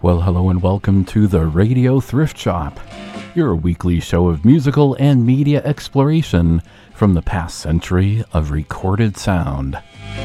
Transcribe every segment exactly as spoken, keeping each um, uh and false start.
Well, hello and welcome to the Radio Thrift Shop, your weekly show of musical and media exploration from the past century of recorded sound.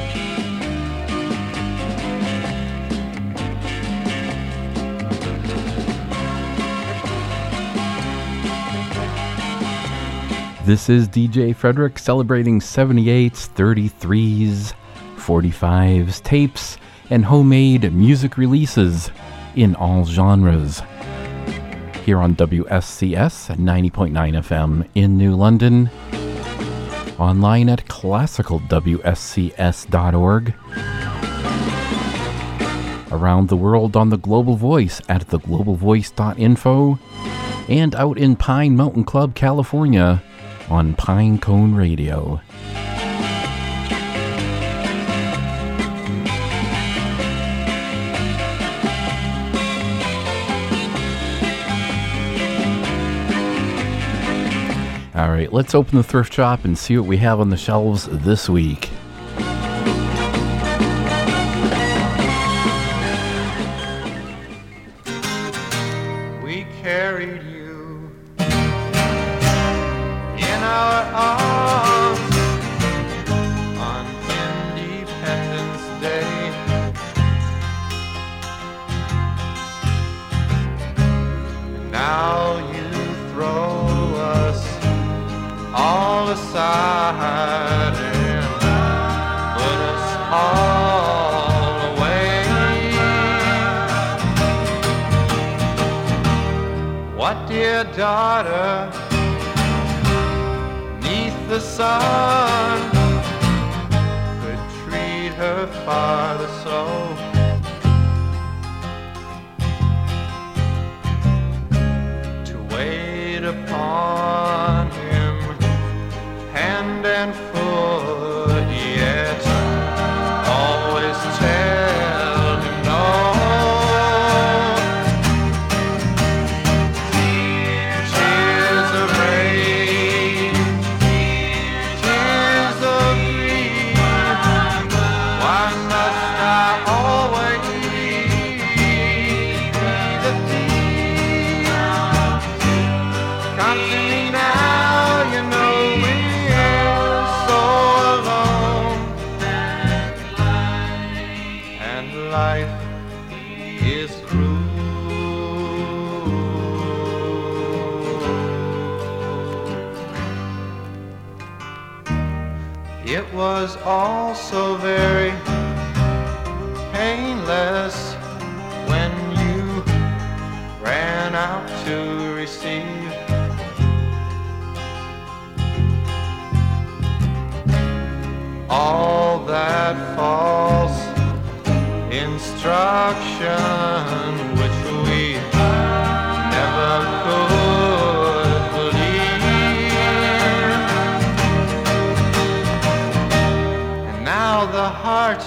This is D J Frederick celebrating seventy-eights, thirty-threes, forty-fives, tapes, and homemade music releases in all genres. Here on W S C S ninety point nine F M in New London, online at classical w s c s dot org, around the world on the Global Voice at the global voice dot info, and out in Pine Mountain Club, California on Pine Cone Radio. All right, let's open the thrift shop and see what we have on the shelves this week. We carried you in our arms on Independence Day. And now you throw us all aside and put us all away. What, dear daughter, neath the sun could treat her father so? To wait upon him hand and foot, yet always tell him no. Tears of rage, tears of grief, why must I always be the thief? Come to me now, you know life is cruel. It was all so very painless when you ran out to receive all that false instruction which we never could believe. And now the heart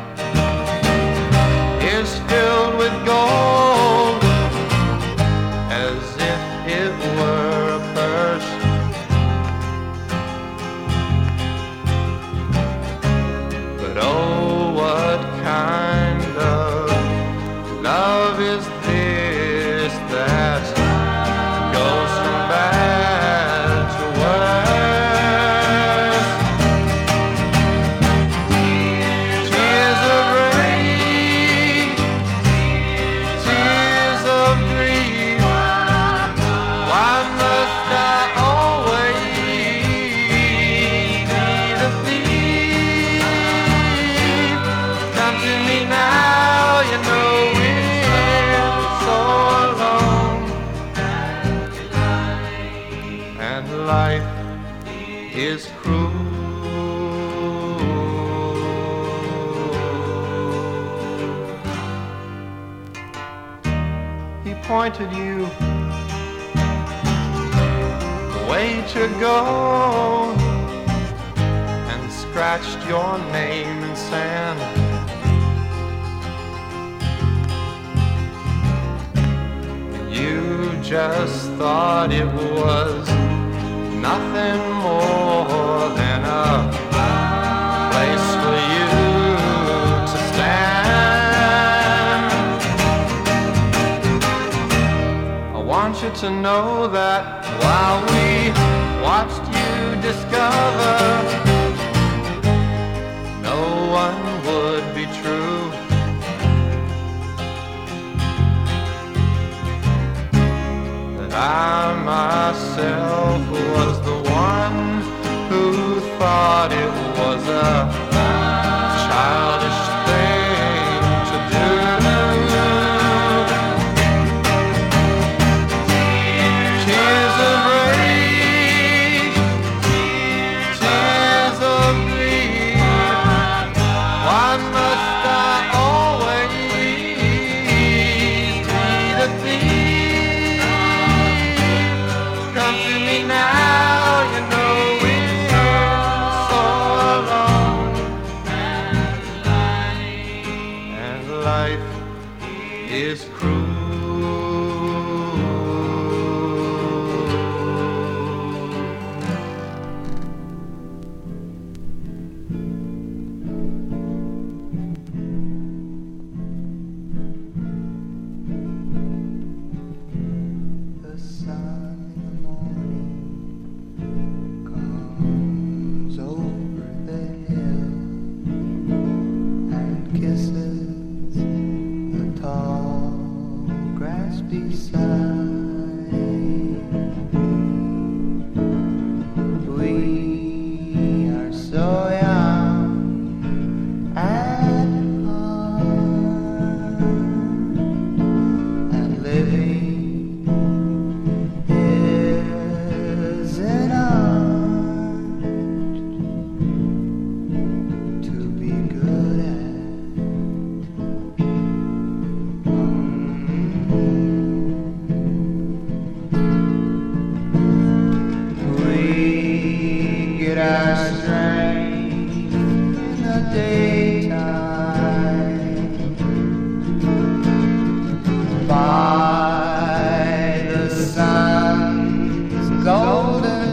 is filled with gold as if it were a purse. But oh, what kind love is this that goes from bad to worse? Tears of rage, tears of grief, why must I always be the thief? Come to me now, you know life is cruel. He pointed you the way to go and scratched your name in sand. You just thought it was nothing more than a place for you to stand. want you to know that while we watched you discover no one would be true, that I myself was the one who thought it was a childish thing to do. Tears of rage, tears of bleed. Why must I always be the thief? Come to me now, you know we're so alone, and life is cruel. The sun in the morning comes over the hill and kisses the tall grass beside. We are so young at heart, and living is an art to be good at. We get our strength in the daytime by the sun's golden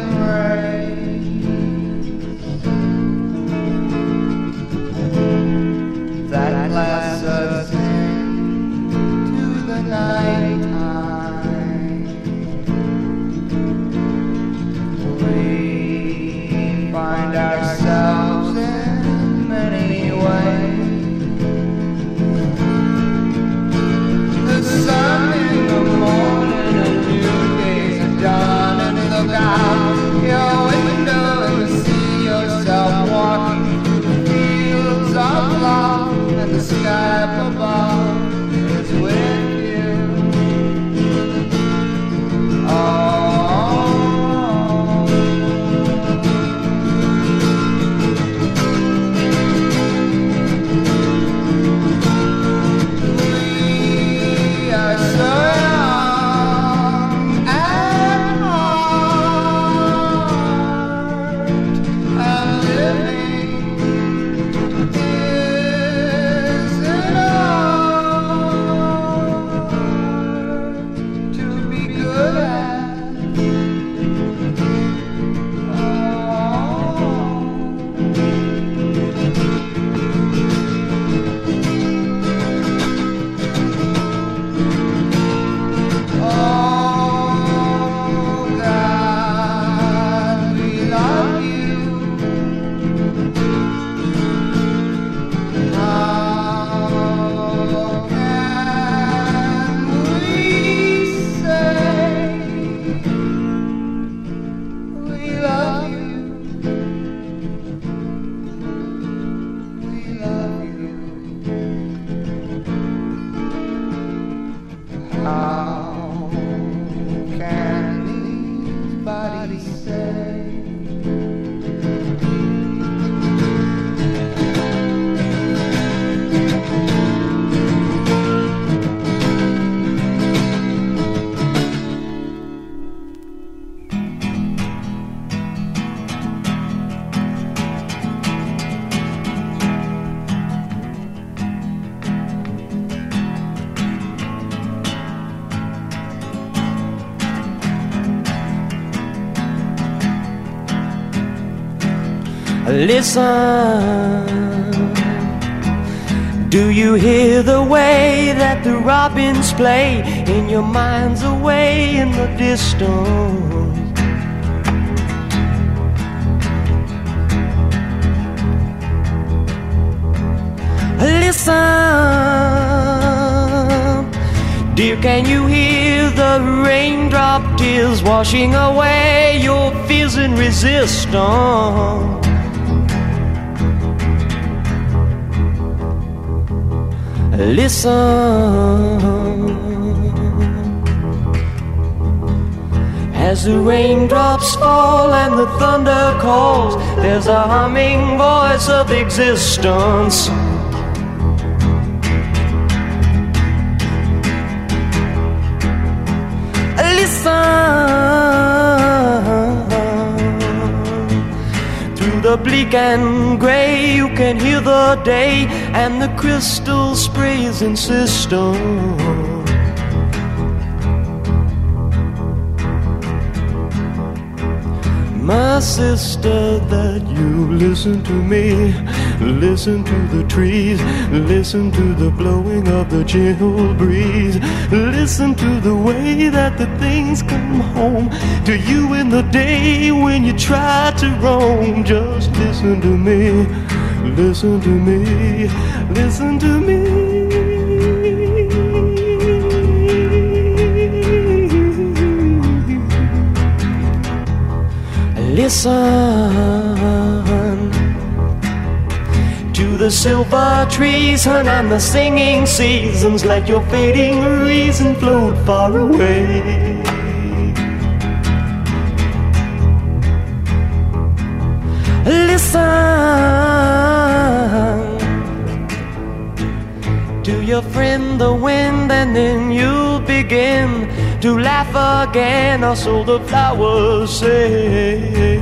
rays that bless us into the nighttime. We find ourselves in many ways. The sun in the morning, a new day's a dawning. Look out your window and see yourself walking through the fields of love, and the sky up above is with you. Oh, we are so young at heart, and living is an art to be good at. Oh, God, we love you. How can we say we love you? We love you. How can these bodies say? Listen, Do you hear the way that the robins play in your mind's away in the distance? Listen, dear, can you hear the raindrop tears washing away your fears and resistance? Listen, as the raindrops fall and the thunder calls, there's a humming voice of existence. Through the bleak and gray you can hear the day and the crystal sprays insistent. My sister, that you listen to me, listen to the trees, listen to the blowing of the chill breeze, listen to the way that the things come home to you in the day when you try to roam. Just listen to me, listen to me, listen to me. Listen to the silver trees and the singing seasons. Let your fading reason float far away. Listen to your friend the wind, and then you'll begin to laugh again, or so the flowers say.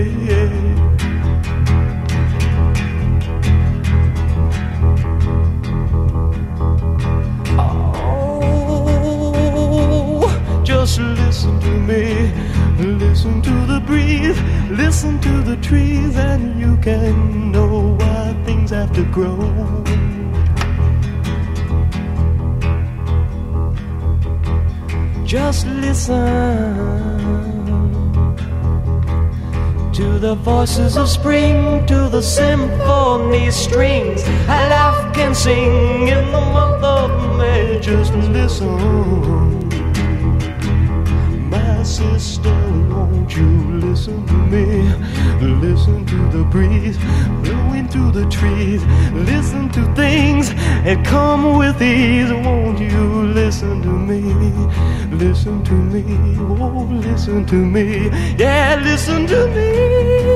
Oh, just listen to me, listen to the breeze, listen to the trees, and you can know why things have to grow. Just listen to the voices of spring, to the symphony strings. A laugh can sing in the month of May. Just listen, my sister, won't you listen to me? Listen to the breeze blowing through the trees. Listen to things that come with ease. Won't you listen to me? Listen to me, oh, listen to me. Yeah, listen to me.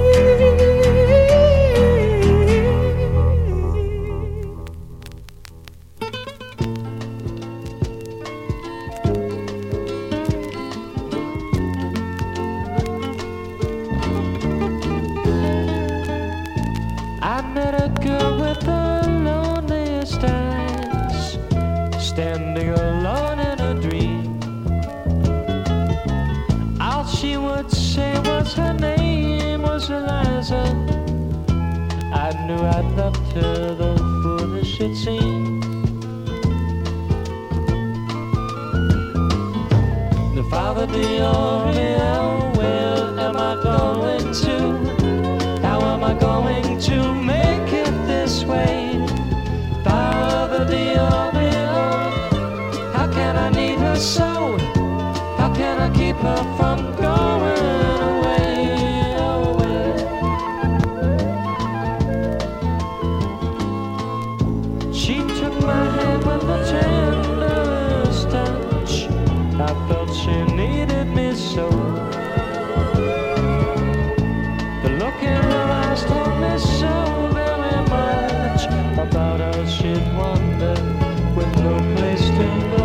I met a girl with the loneliest eyes, standing alone in a dream. All she would say was her name was Eliza. I knew I'd loved her, though foolish it seemed. The Father D'Orville, where am I going to? How am I going to make it this way? Father D'Orville, how can I need her so? How can I keep her from going away, away? She took my hand with the tenderest touch. I felt she needed me so. The look in her eyes told me so very much about how she'd wandered with no place to go.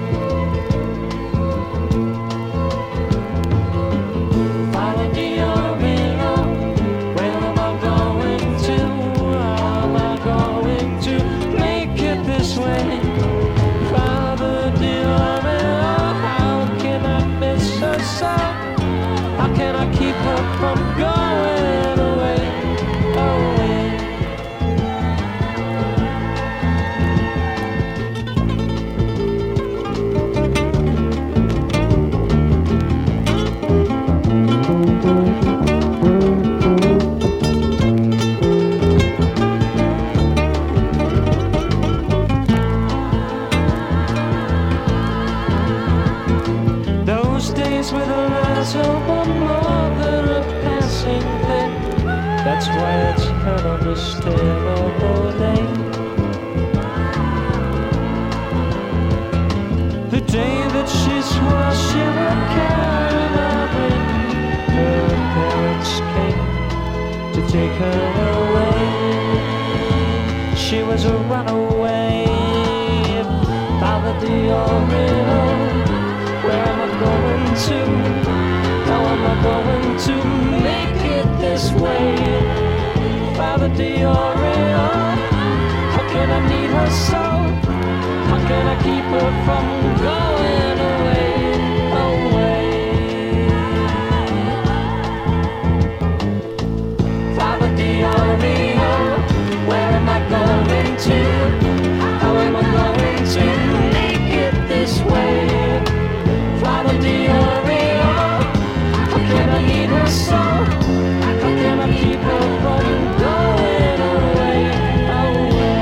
Father D'Orville, where am I going to? How am I going to make it this way? Father D'Orville, how can I miss her so? How can I keep her from going away, away? Friends with a lasso, but more than a passing thing. That's why it's an understandable name. The day that she swore she would carry my ring, her parents came to take her away. She was a runaway. Father Diorio, where am I going to? How am I going to make it this way? Father Diorio, how can I need her so? How can I keep her from going away, away? Father Diorio, where am I going to? How am I going to make it this way? Father Diorio, how can I need her so? How can I keep her from going away, away?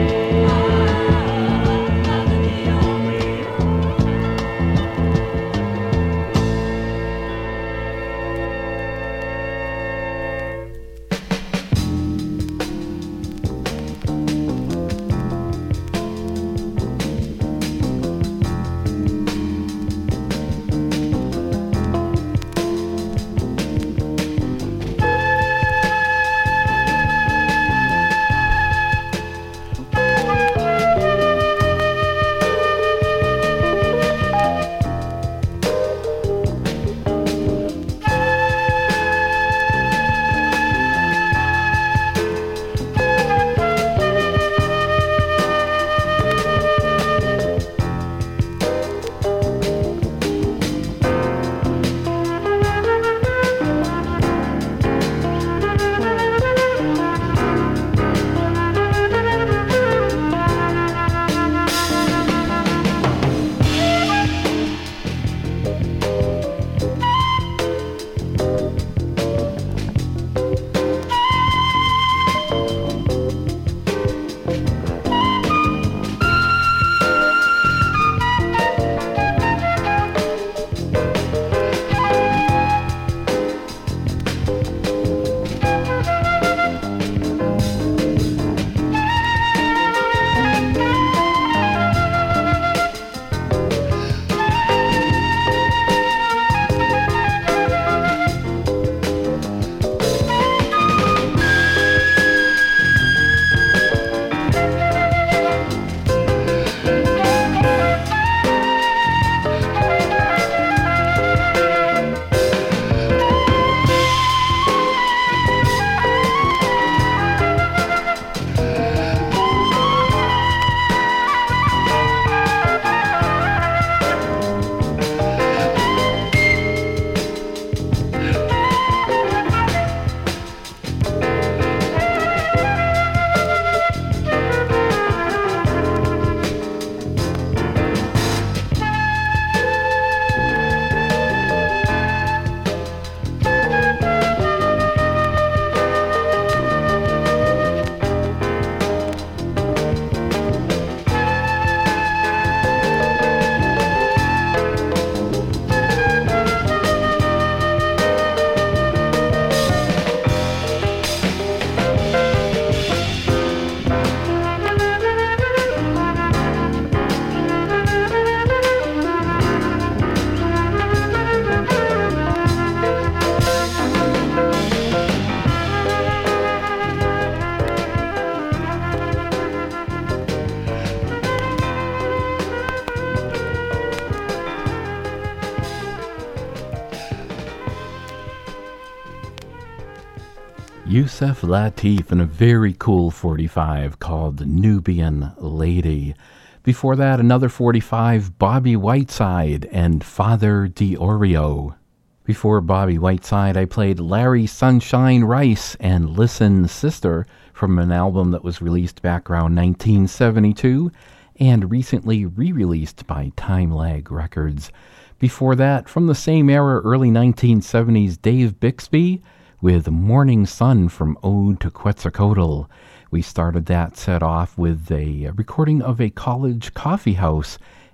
Yusef Lateef in a very cool forty-five called Nubian Lady. Before that, another forty-five, Bobby Whiteside and Father Diorio. Before Bobby Whiteside, I played Larry Sunshine Rice and Listen Sister from an album that was released back around nineteen seventy-two and recently re-released by Time Lag Records. Before that, from the same era, early nineteen seventies, Dave Bixby with Morning Sun from Ode to Quetzalcoatl. We started that set off with a recording of a college coffee house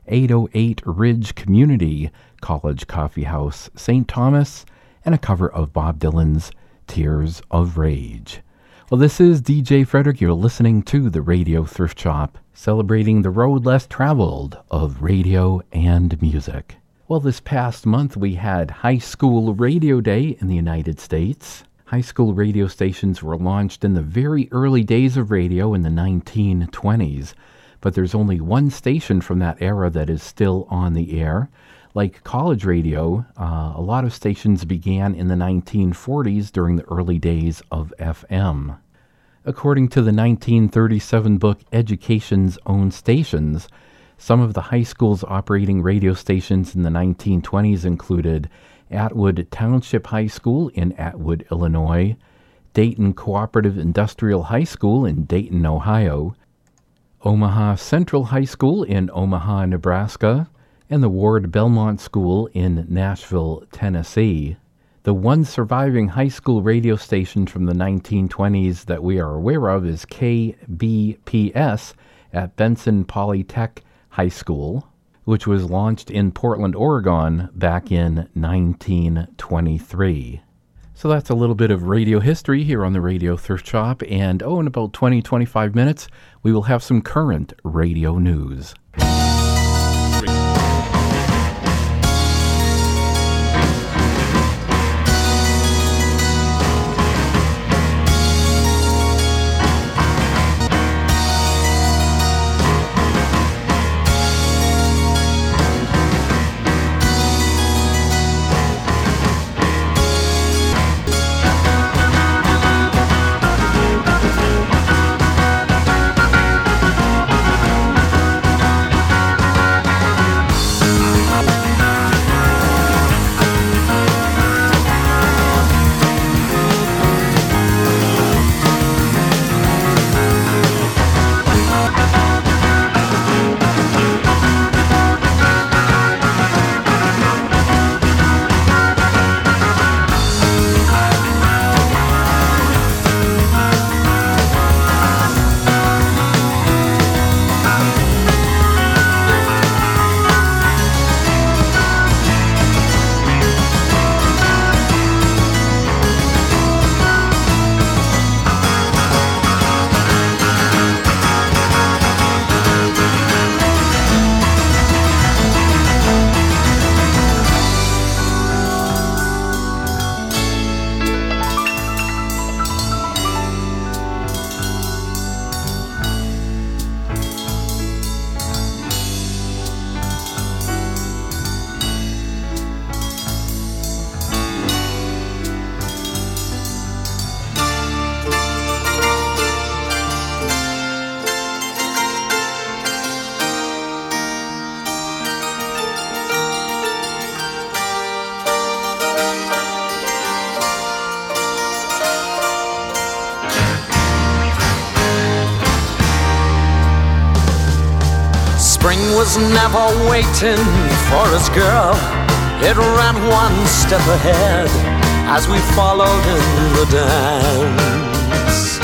eight oh eight Ridge Community College Coffee House, Saint Thomas, and a cover of Bob Dylan's Tears of Rage. Well, this is D J Frederick. You're listening to the Radio Thrift Shop, celebrating the road less traveled of radio and music. Well, this past month we had High School Radio Day in the United States. High school radio stations were launched in the very early days of radio in the nineteen twenties, but there's only one station from that era that is still on the air. Like college radio, uh, a lot of stations began in the nineteen forties during the early days of F M. According to the nineteen thirty-seven book Education's Own Stations, some of the high schools operating radio stations in the nineteen twenties included Atwood Township High School in Atwood, Illinois, Dayton Cooperative Industrial High School in Dayton, Ohio, Omaha Central High School in Omaha, Nebraska, and the Ward Belmont School in Nashville, Tennessee. The one surviving high school radio station from the nineteen twenties that we are aware of is K B P S at Benson Polytech High School, which was launched in Portland, Oregon back in nineteen twenty-three. So that's a little bit of radio history here on the Radio Thrift Shop, and oh, in about twenty to twenty-five minutes, we will have some current radio news. Was never waiting for us, girl. It ran one step ahead as we followed in the dance.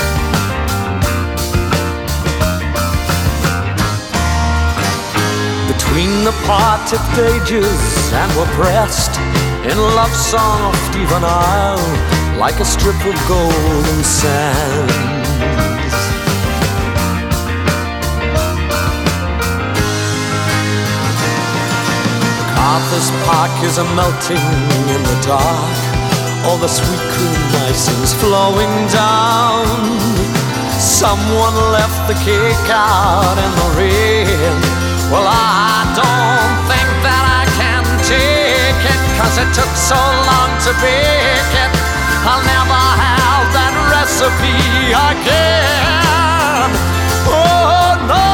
Between the parted pages and were pressed in love song of even Isle like a strip of golden sand. Arthur's Park is a melting in the dark. All the sweet cream icing's flowing down. Someone left the cake out in the rain. Well, I don't think that I can take it, 'cause it took so long to bake it. I'll never have that recipe again. Oh, no.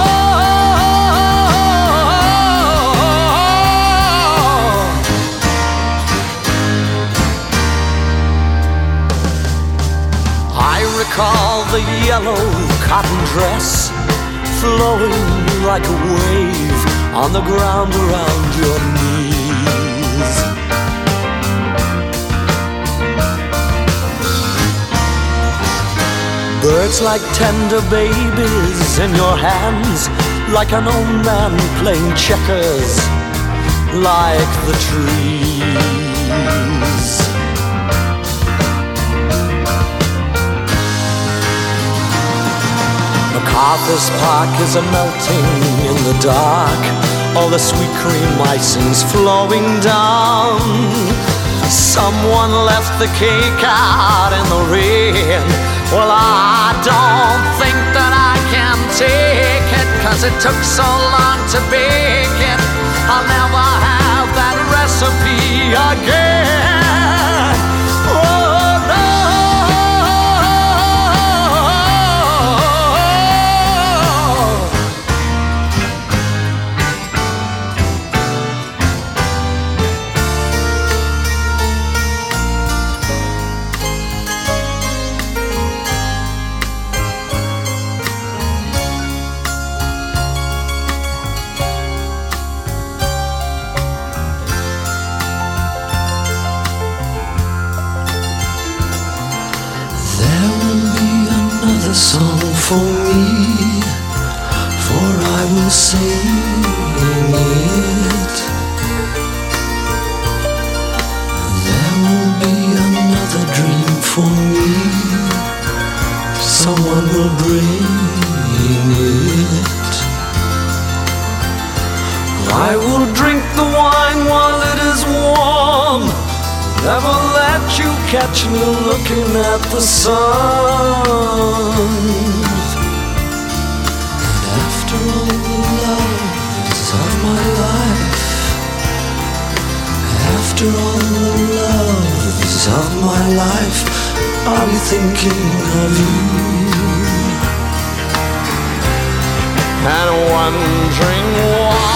Recall the yellow cotton dress flowing like a wave on the ground around your knees. Birds like tender babies in your hands like an old man playing checkers, like the trees. MacArthur's Park is a melting in the dark, all the sweet cream icing's flowing down. Someone left the cake out in the rain. Well, I don't think that I can take it, 'cause it took so long to bake it. I'll never have that recipe again. Oh, no. Song for me, for I will sing it. There will be another dream for me, someone will bring it. I will drink the wine while it is warm, never let you catch me looking at the sun. And after all the loves of my life, after all the loves of my life, I'll be thinking of you and wondering why.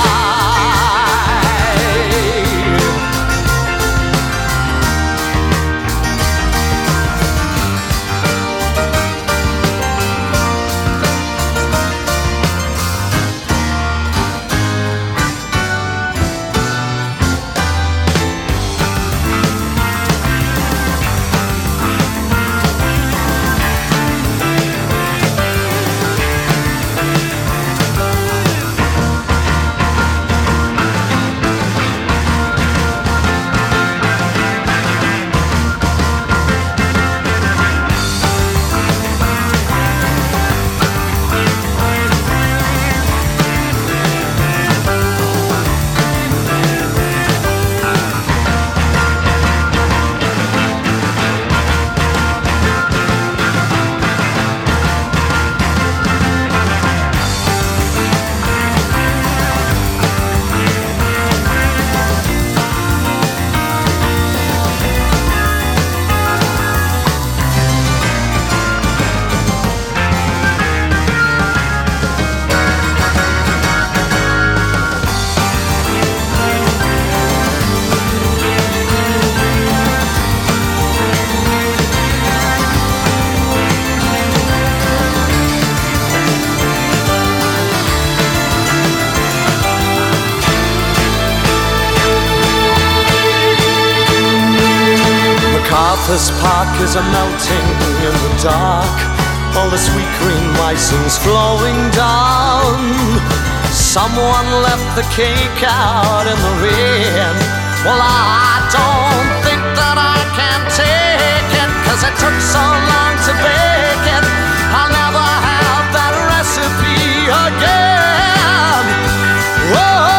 MacArthur's Park is a melting in the dark, all the sweet cream icing's flowing down. Someone left the cake out in the rain. Well, I don't think that I can take it, 'cause it took so long to bake it. I'll never have that recipe again. Whoa.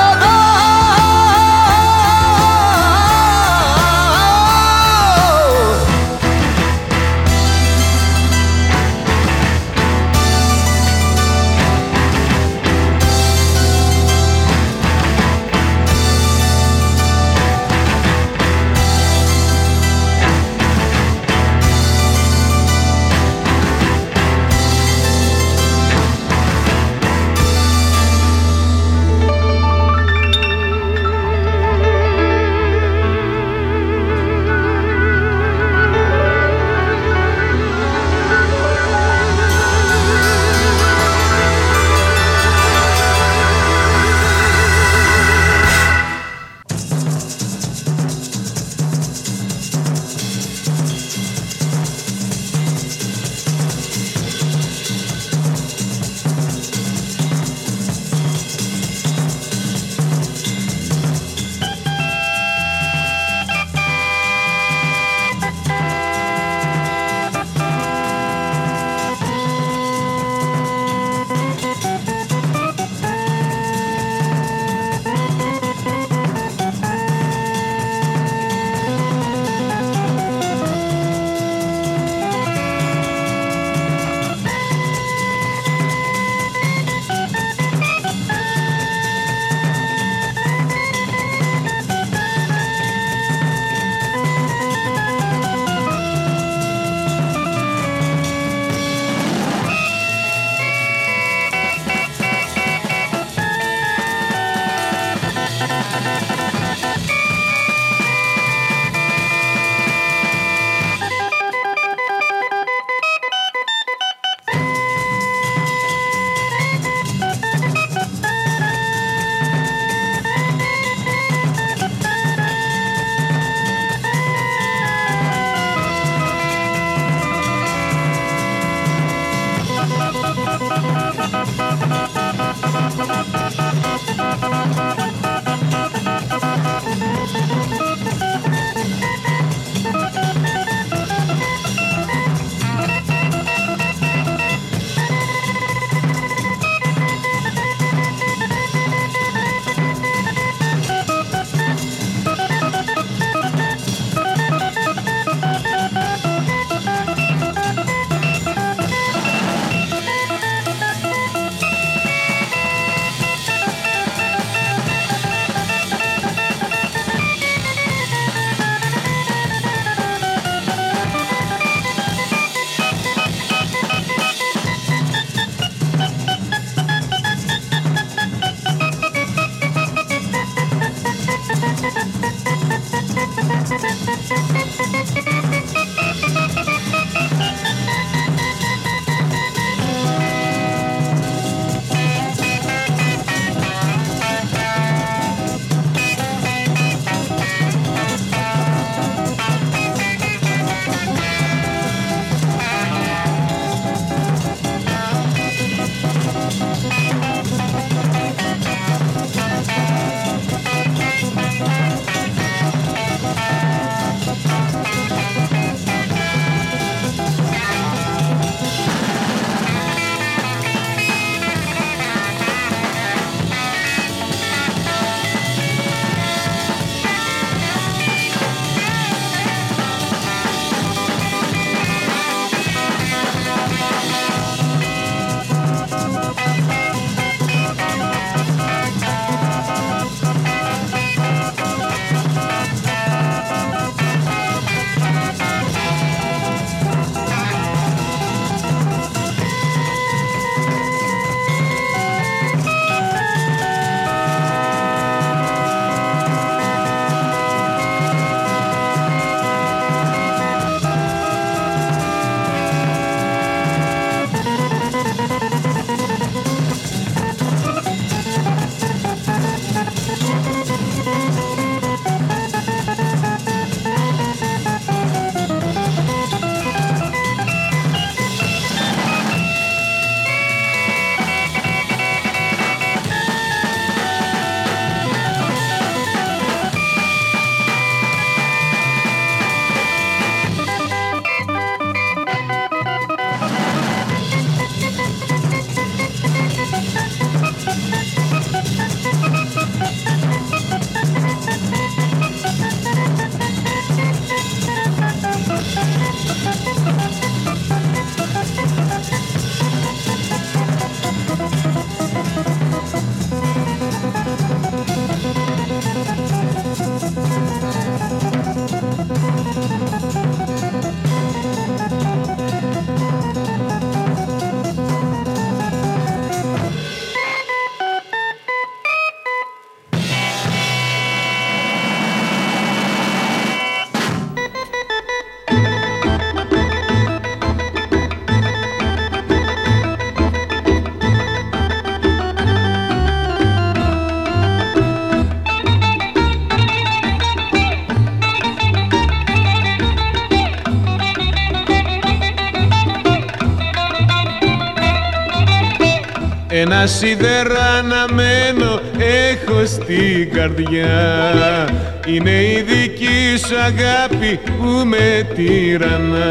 Ένα σίδερα αναμένο έχω στην καρδιά. Είναι η δική σου αγάπη που με τυραννά.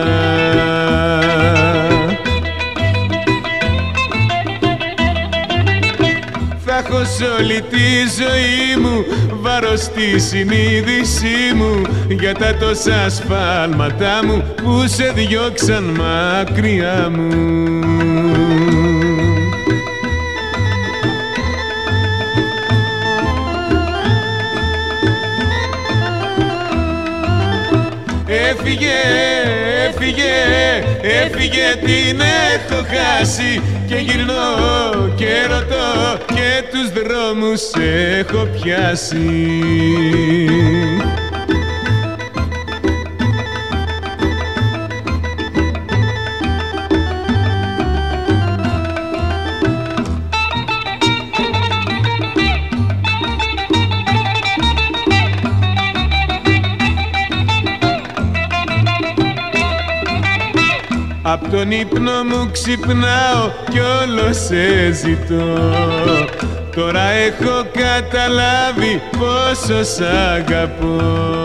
Θα έχω σ' όλη τη ζωή μου βάρος στη συνείδησή μου για τα τόσα σφάλματά μου που σε διώξαν μακριά μου. Έφυγε, έφυγε, έφυγε, την έχω χάσει και γυρνώ και ρωτώ και τους δρόμους έχω πιάσει. Απ' τον ύπνο μου ξυπνάω κι όλο σε ζητώ. Τώρα έχω καταλάβει πόσο σ' αγαπώ.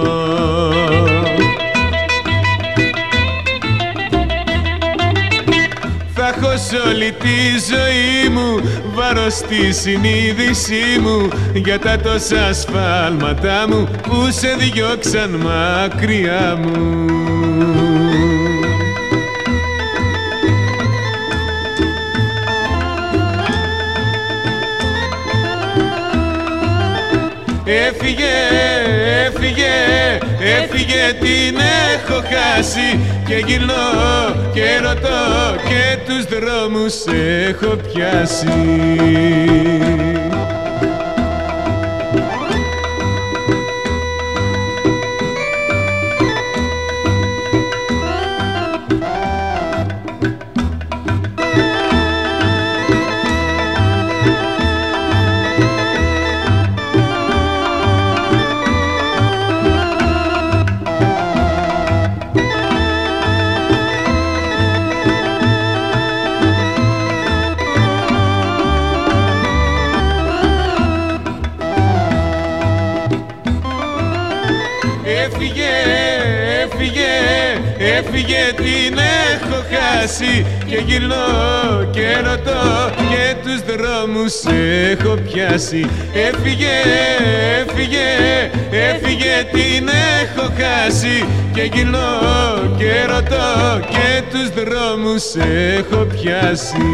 Θα έχω σ' όλη τη ζωή μου βάρος στη συνείδησή μου για τα τόσα σφάλματά μου που σε διώξαν μακριά μου. Έφυγε, έφυγε, έφυγε, την έχω χάσει και γυρνώ και ρωτώ και τους δρόμους έχω πιάσει. Έφυγε, έφυγε, έφυγε, την έχω χάσει. Και γυρνώ και ρωτώ και τους δρόμους έχω πιάσει. Έφυγε, έφυγε, έφυγε, την έχω χάσει. Και γυρνώ και ρωτώ και τους δρόμους έχω πιάσει.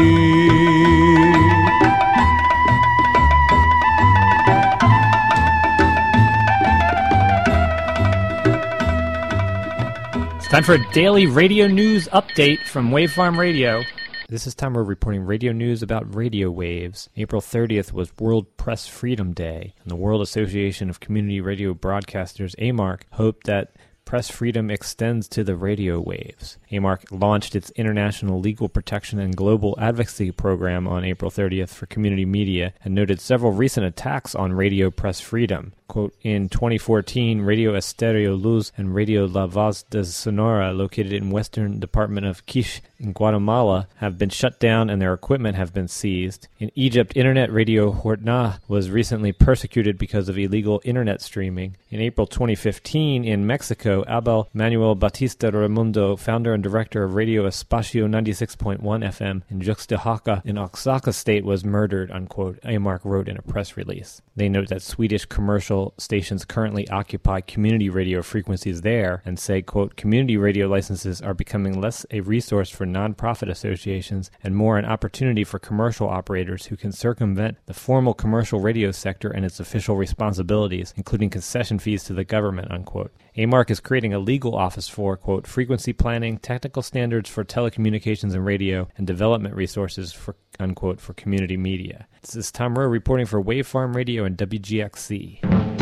Time for a daily radio news update from Wavefarm Radio. This is time we're reporting radio news about radio waves. April thirtieth was World Press Freedom Day, and the World Association of Community Radio Broadcasters, A M A R C, hoped that press freedom extends to the radio waves. A M A R C launched its International Legal Protection and Global Advocacy Program on April thirtieth for community media and noted several recent attacks on radio press freedom. Quote, in twenty fourteen, Radio Estéreo Luz and Radio La Voz de Sonora, located in western department of Quiche in Guatemala, have been shut down and their equipment have been seized. In Egypt, Internet Radio Hortna was recently persecuted because of illegal internet streaming. In April twenty fifteen, in Mexico, Abel Manuel Batista Raimundo, founder and director of Radio Espacio ninety-six point one F M in Juxtajaca in Oaxaca State, was murdered, unquote, A M A R C wrote in a press release. They note that Swedish commercial stations currently occupy community radio frequencies there and say, quote, community radio licenses are becoming less a resource for nonprofit associations and more an opportunity for commercial operators who can circumvent the formal commercial radio sector and its official responsibilities, including concession fees to the government, unquote. A M A R C is creating a legal office for, quote, frequency planning, technical standards for telecommunications and radio, and development resources for, unquote, for community media. This is Tom Rowe reporting for Wavefarm Radio and W G X C.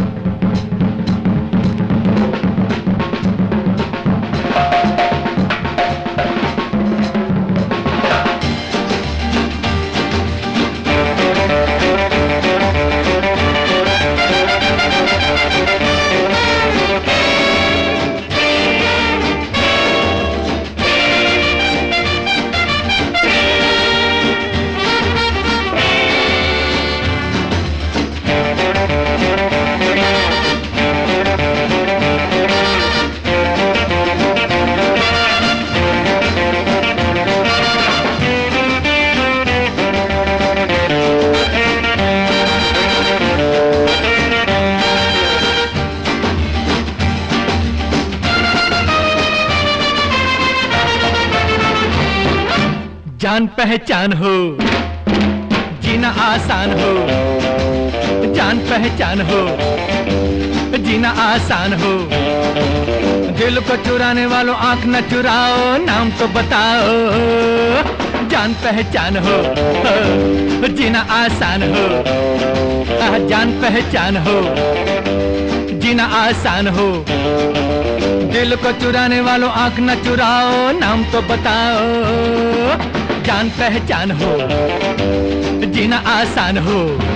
जान पहचान हो जीना आसान हो जान पहचान हो जीना आसान हो दिल को चुराने वालों आंख न चुराओ नाम तो बताओ जान पहचान हो जीना आसान हो जान पहचान हो जीना आसान हो दिल को चुराने वालों आंख न चुराओ नाम तो बताओ जान पहचान हो जीना आसान हो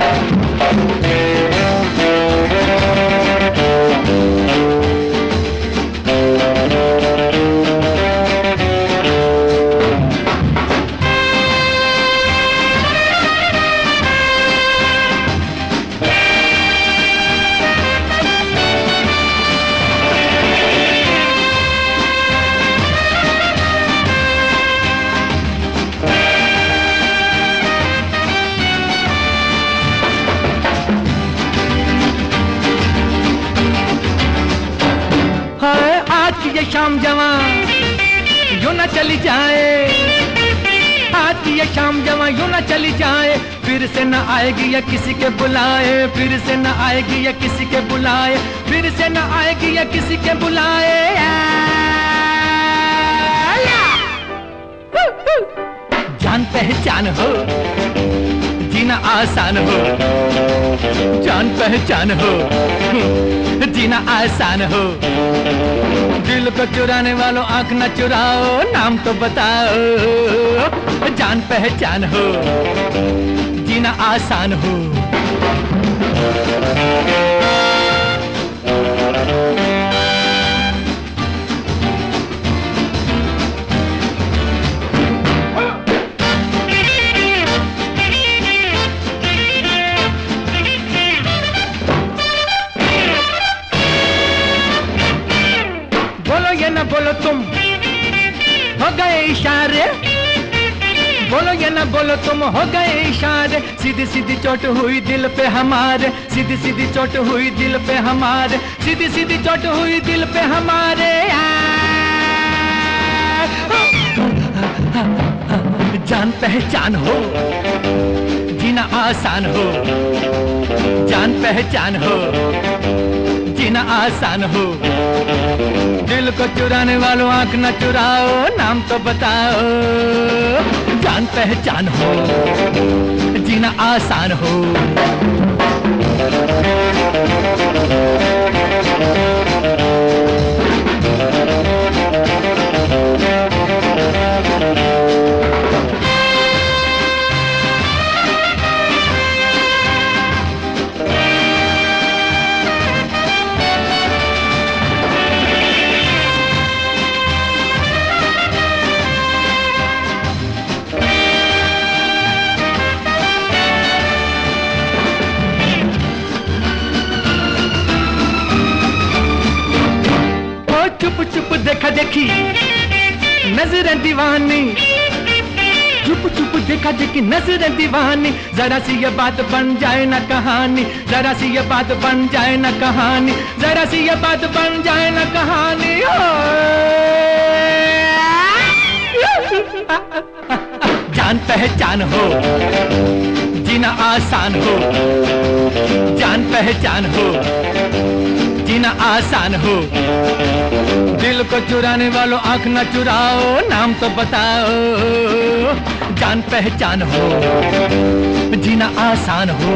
ये शाम जवां यूं न चली जाए आज की ये शाम जवां यूं न चली जाए फिर से न आएगी या किसी के बुलाए फिर से न आएगी या किसी के बुलाए फिर से न आएगी या किसी के बुलाए जान पहचान हो जीना आसान हो जान पहचान हो जीना आसान हो दिल को चुराने वालों आंख न चुराओ नाम तो बताओ जान पहचान हो जीना आसान हो बोलो तुम हो गए इशारे, बोलो या ना बोलो तुम हो गए इशारे। सीधी सीधी चोट हुई दिल पे हमारे, सीधी सीधी चोट हुई दिल पे हमारे, सीधी सीधी चोट हुई दिल पे हमारे। जान पहचान हो, जीना आसान हो, जान पहचान हो, जीना आसान हो। दिल को चुराने वालों आंख न चुराओ, नाम तो बताओ। जान पहचान हो, जीना आसान हो। चुप चुप देखा देखी नजरें दीवानी, चुप चुप देखा देखी नजरें दीवानी। जरा सी ये बात बन जाए ना कहानी, जरा सी ये बात बन जाए ना कहानी, जरा सी ये बात बन जाए ना कहानी। जान पहचान हो, जीना आसान हो, जान पहचान हो, जीना आसान हो। दिल को चुराने वालों आंख न चुराओ, नाम तो बताओ। जान पहचान हो, जीना आसान हो।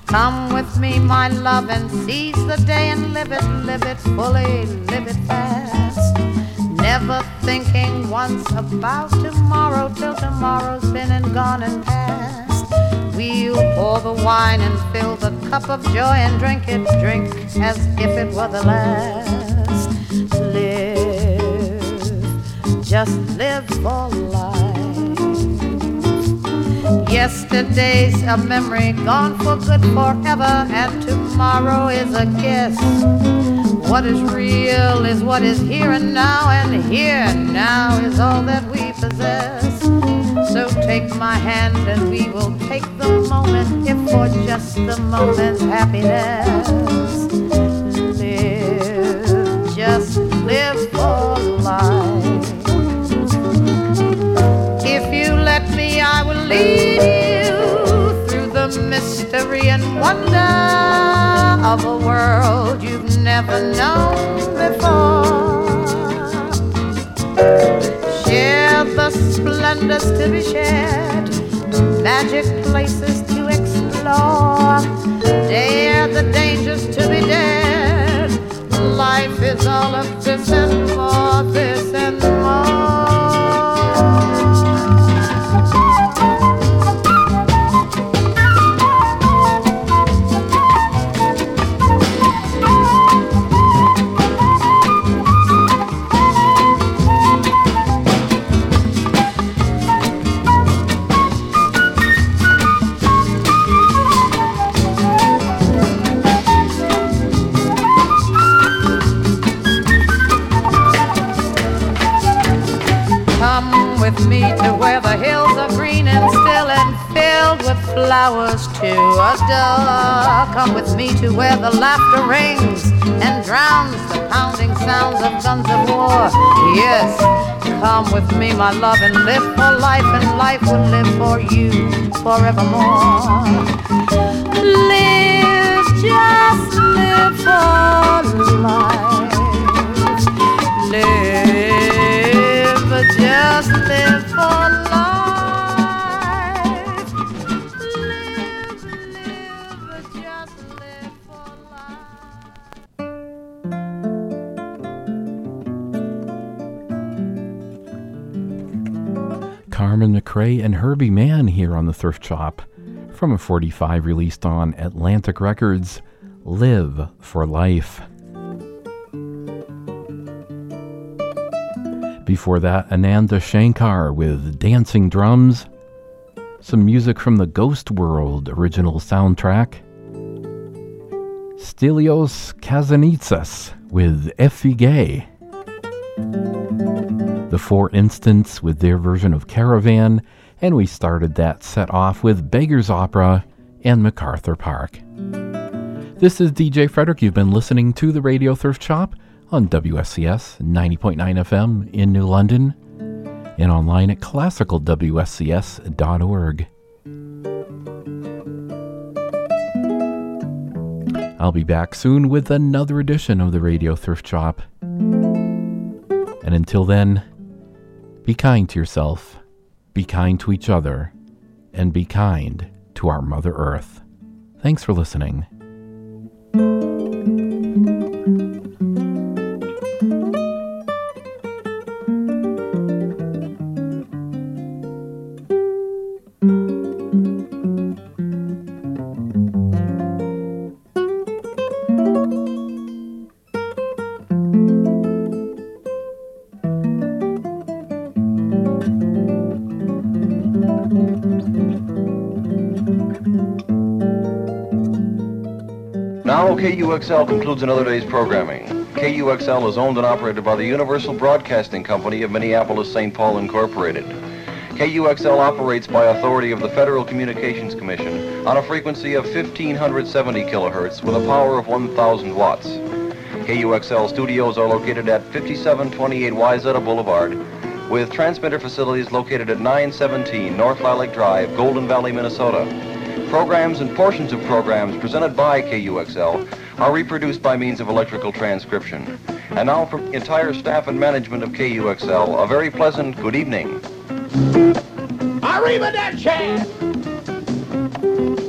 Come with me, my love, and seize the day and live it, live it fully, live it fast. Never thinking once about tomorrow till tomorrow's been and gone and past. We'll pour the wine and fill the cup of joy and drink it, drink as if it were the last. Live, just live for life. Yesterday's a memory gone for good forever, and tomorrow is a guess. What is real is what is here and now, and here now is all that we possess. So take my hand and we will take the moment, if for just the moment's happiness. Live, just live for life. If you let me, I will lead you through the mystery and wonder of a world you've never known before. Share the splendors to be shared, magic places to explore, dare the dangers to be dared. Life is all of this and more, this and more. With me to where the hills are green and still and filled with flowers to adore. Come with me to where the laughter rings and drowns the pounding sounds of guns of war. Yes, come with me, my love, and live for life, and life will live for you forevermore. Live, just live for life. Live, just live for life. Live, live, just live for life. Carmen McRae and Herbie Mann here on the Thrift Shop from a forty-five released on Atlantic Records, Live for Life. Before that, Ananda Shankar with Dancing Drums. Some music from the Ghost World original soundtrack. Stelios Kazanitsas with Effigy. The Four Instants with their version of Caravan. And we started that set off with Beggar's Opera and MacArthur Park. This is D J Frederick. You've been listening to the Radio Thrift Shop on W S C S ninety point nine F M in New London and online at classical W S C S dot org. I'll be back soon with another edition of the Radio Thrift Shop. And until then, be kind to yourself, be kind to each other, and be kind to our Mother Earth. Thanks for listening. K U X L concludes another day's programming. K U X L is owned and operated by the Universal Broadcasting Company of Minneapolis, Saint Paul, Incorporated. K U X L operates by authority of the Federal Communications Commission on a frequency of fifteen seventy kilohertz with a power of one thousand watts. K U X L studios are located at fifty-seven twenty-eight Wayzata Boulevard, with transmitter facilities located at nine seventeen North Lilac Drive, Golden Valley, Minnesota. Programs and portions of programs presented by K U X L are reproduced by means of electrical transcription. And now from the entire staff and management of K U X L, a very pleasant good evening. Arriba that chance!